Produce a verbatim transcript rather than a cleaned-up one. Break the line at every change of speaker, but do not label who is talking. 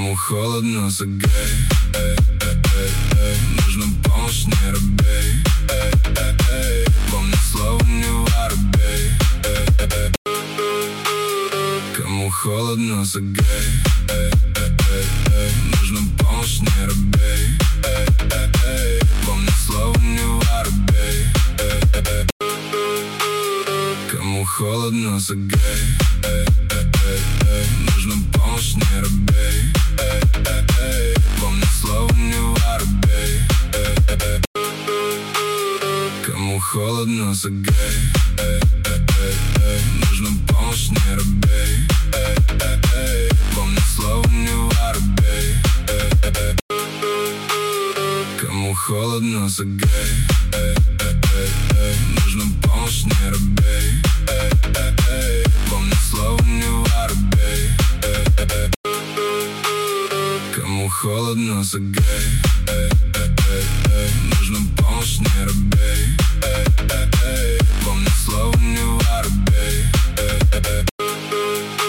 Кому холодно, согрей. Эй, эй, эй, эй. Нужна помощь, не робей. Эй, эй, эй. Помни слово, не воробей. Эй, эй, эй. Кому холодно, согрей. Эй, эй, эй, эй. Нужна помощь, не робей. Эй, эй, эй. Помни слово, не воробей. Эй, эй, эй. Кому холодно, согрей. Эй, эй, эй, эй. Нужна помощь, не робей. Эй, эй, эй. Помни слово, не воробей. Эй, эй, эй. Кому холодно, согрей. Эй, эй, эй, эй. Нужна помощь, не робей. Эй, эй, эй. Помни слово, не воробей. Эй, эй, эй. Кому холодно, согрей. Эй, эй, эй, эй. Нужна помощь, не робей. Эй, эй, эй. Помни слово, не воробей. Эй, эй, эй. Кому холодно, согрей. Эй, эй, эй, эй.